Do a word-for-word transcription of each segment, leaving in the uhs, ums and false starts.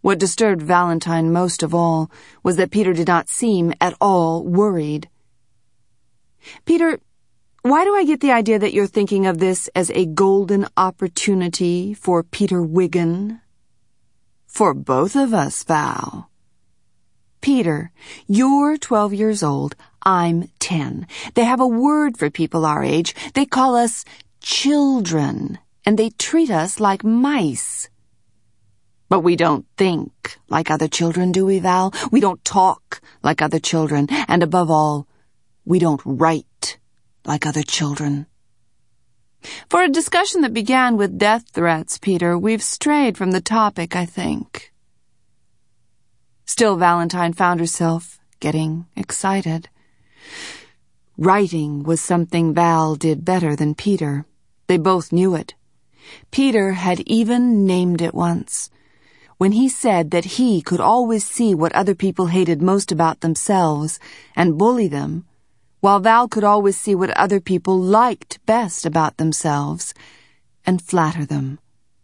What disturbed Valentine most of all was that Peter did not seem at all worried. "Peter, why do I get the idea that you're thinking of this as a golden opportunity for Peter Wiggin?" "For both of us, Val." "Peter, you're twelve years old, I'm ten. They have a word for people our age. They call us children, and they treat us like mice." "But we don't think like other children, do we, Val? We don't talk like other children, and above all, we don't write like other children." "For a discussion that began with death threats, Peter, we've strayed from the topic, I think." Still, Valentine found herself getting excited. Writing was something Val did better than Peter. They both knew it. Peter had even named it once, when he said that he could always see what other people hated most about themselves and bully them, while Val could always see what other people liked best about themselves and flatter them.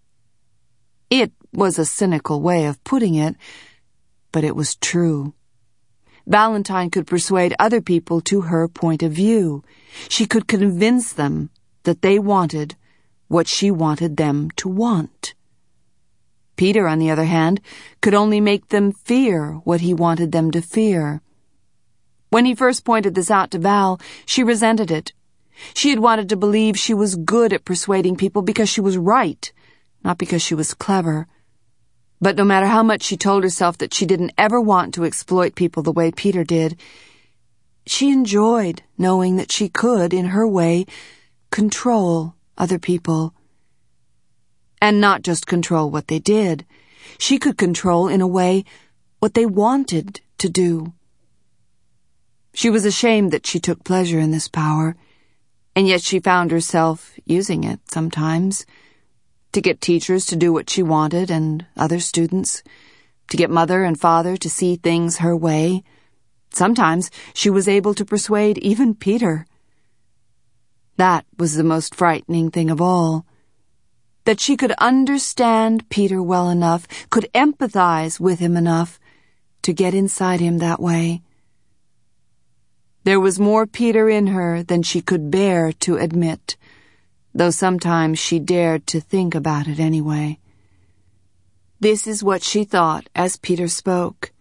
It was a cynical way of putting it, but it was true. Valentine could persuade other people to her point of view. She could convince them that they wanted what she wanted them to want. Peter, on the other hand, could only make them fear what he wanted them to fear. When he first pointed this out to Val, she resented it. She had wanted to believe she was good at persuading people because she was right, not because she was clever. But no matter how much she told herself that she didn't ever want to exploit people the way Peter did, she enjoyed knowing that she could, in her way, control other people. And not just control what they did. She could control, in a way, what they wanted to do. She was ashamed that she took pleasure in this power, and yet she found herself using it sometimes, to get teachers to do what she wanted and other students, to get mother and father to see things her way. Sometimes she was able to persuade even Peter. That was the most frightening thing of all, that she could understand Peter well enough, could empathize with him enough to get inside him that way. There was more Peter in her than she could bear to admit, though sometimes she dared to think about it anyway. This is what she thought as Peter spoke.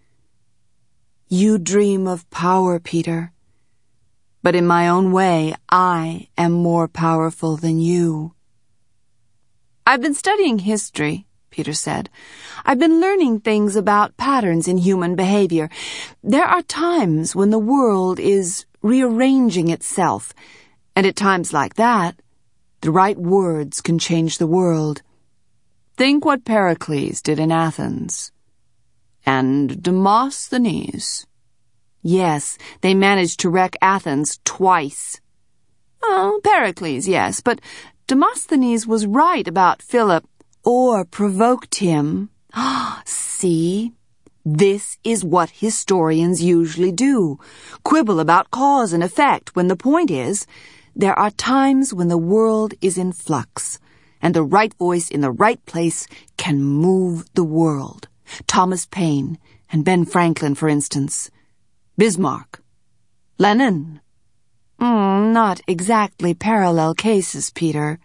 "You dream of power, Peter, but in my own way, I am more powerful than you." "I've been studying history," Peter said. "I've been learning things about patterns in human behavior. There are times when the world is rearranging itself, and at times like that, the right words can change the world. Think what Pericles did in Athens. And Demosthenes. Yes, they managed to wreck Athens twice. Oh, Pericles, yes, but Demosthenes was right about Philip, or provoked him. See? This is what historians usually do. Quibble about cause and effect when the point is, there are times when the world is in flux, and the right voice in the right place can move the world. Thomas Paine and Ben Franklin, for instance. Bismarck. Lenin. Mm, not exactly parallel cases, Peter.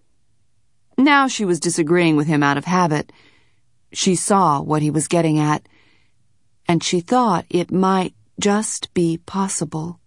Now she was disagreeing with him out of habit. She saw what he was getting at, and she thought it might just be possible.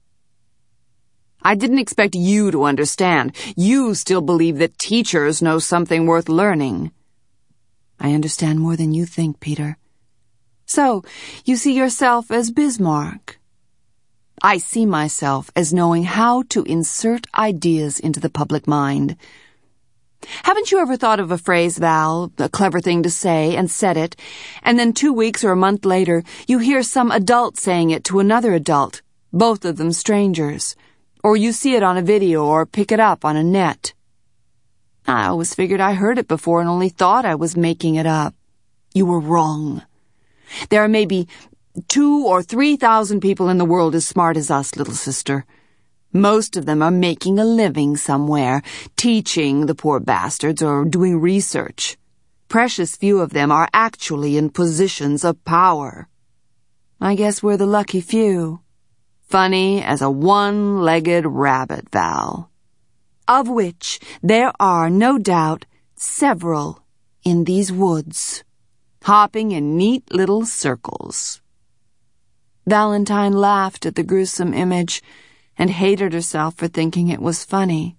"I didn't expect you to understand. You still believe that teachers know something worth learning." "I understand more than you think, Peter." "So, you see yourself as Bismarck?" "I see myself as knowing how to insert ideas into the public mind." Haven't you ever thought of a phrase, Val, a clever thing to say, and said it, and then two weeks or a month later, you hear some adult saying it to another adult, both of them strangers, or you see it on a video or pick it up on a net? I always figured I heard it before and only thought I was making it up. You were wrong. There are maybe two or three thousand people in the world as smart as us, little sister. Most of them are making a living somewhere, teaching the poor bastards or doing research. precious few of them are actually in positions of power. I guess we're the lucky few. Funny as a one-legged rabbit, Val. Of which there are, no doubt, several in these woods, hopping in neat little circles. Valentine laughed at the gruesome image and hated herself for thinking it was funny.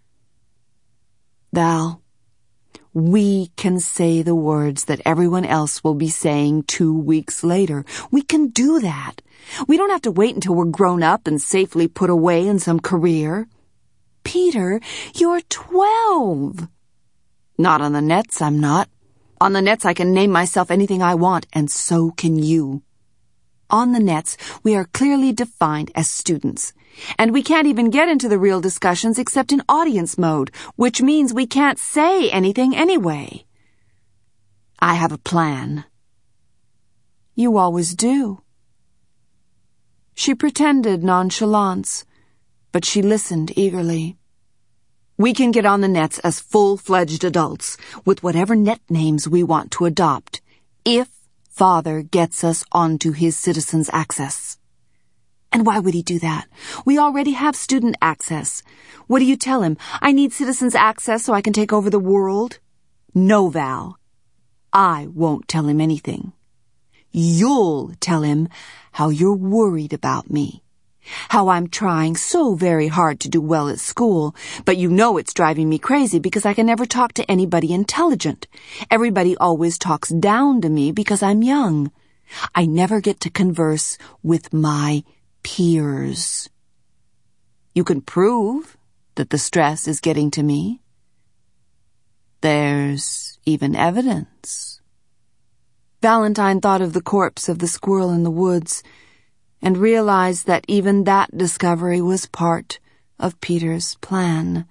Val, we can say the words that everyone else will be saying two weeks later. We can do that. We don't have to wait until we're grown up and safely put away in some career. Peter, you're twelve. Not on the nets, I'm not. On the nets I can name myself anything I want, and so can you. On the nets, we are clearly defined as students, and we can't even get into the real discussions except in audience mode, which means we can't say anything anyway. I have a plan. You always do. She pretended nonchalance, but she listened eagerly. We can get on the nets as full-fledged adults, with whatever net names we want to adopt, if Father gets us onto his citizens' access. And why would he do that? We already have student access. What do you tell him? I need citizens' access so I can take over the world? No, Val. I won't tell him anything. You'll tell him how you're worried about me. How I'm trying so very hard to do well at school, but you know it's driving me crazy because I can never talk to anybody intelligent. Everybody always talks down to me because I'm young. I never get to converse with my peers. You can prove that the stress is getting to me. There's even evidence. Valentine thought of the corpse of the squirrel in the woods and realized that even that discovery was part of Peter's plan.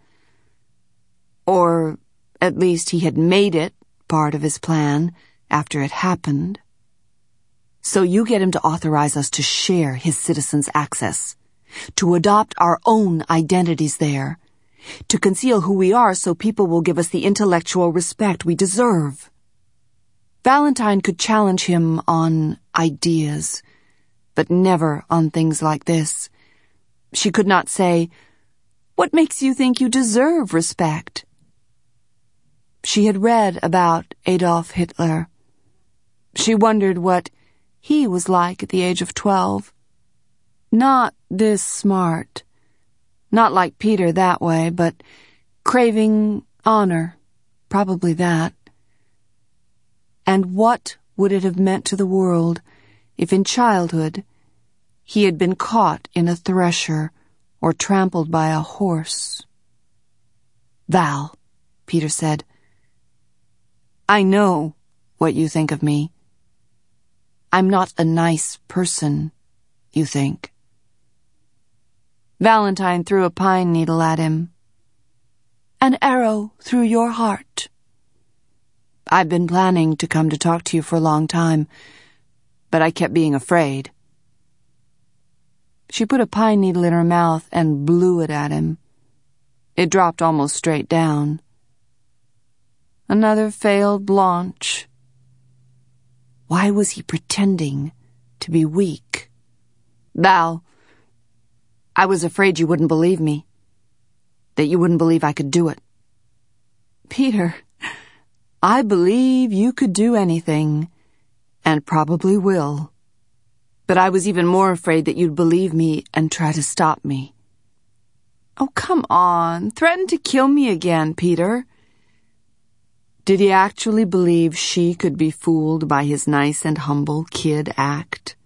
Or at least he had made it part of his plan after it happened. So you get him to authorize us to share his citizens' access, to adopt our own identities there, to conceal who we are so people will give us the intellectual respect we deserve. Valentine could challenge him on ideas, but never on things like this. She could not say, "What makes you think you deserve respect?" She had read about Adolf Hitler. She wondered what he was like at the age of twelve. Not this smart. Not like Peter that way, but craving honor. Probably that. And what would it have meant to the world if in childhood he had been caught in a thresher or trampled by a horse? "Val," Peter said, "I know what you think of me. I'm not a nice person, you think." Valentine threw a pine needle at him. "An arrow through your heart." "I've been planning to come to talk to you for a long time, but I kept being afraid." She put a pine needle in her mouth and blew it at him. It dropped almost straight down. Another failed launch. Why was he pretending to be weak? "Val, I was afraid you wouldn't believe me, that you wouldn't believe I could do it." "Peter, I believe you could do anything, and probably will. But I was even more afraid that you'd believe me and try to stop me." "Oh, come on. Threaten to kill me again, Peter." Did he actually believe she could be fooled by his nice and humble kid act?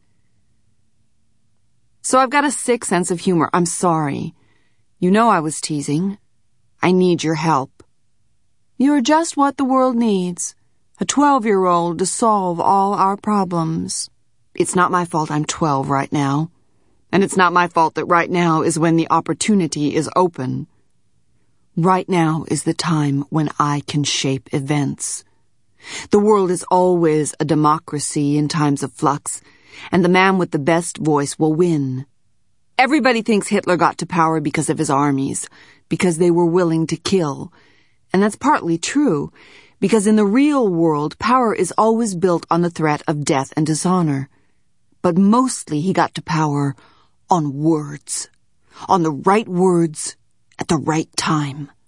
"So I've got a sick sense of humor. I'm sorry. You know I was teasing. I need your help." "You're just what the world needs. A twelve-year-old to solve all our problems." "It's not my fault I'm twelve right now. And it's not my fault that right now is when the opportunity is open. Right now is the time when I can shape events. The world is always a democracy in times of flux, and the man with the best voice will win. Everybody thinks Hitler got to power because of his armies, because they were willing to kill. And that's partly true, Because in the real world, power is always built on the threat of death and dishonor. But mostly he got to power on words. On the right words at the right time.